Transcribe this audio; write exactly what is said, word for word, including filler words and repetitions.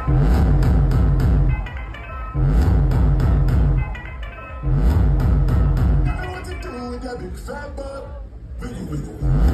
You know what to do with that big fat butt? Wiggle, wiggle.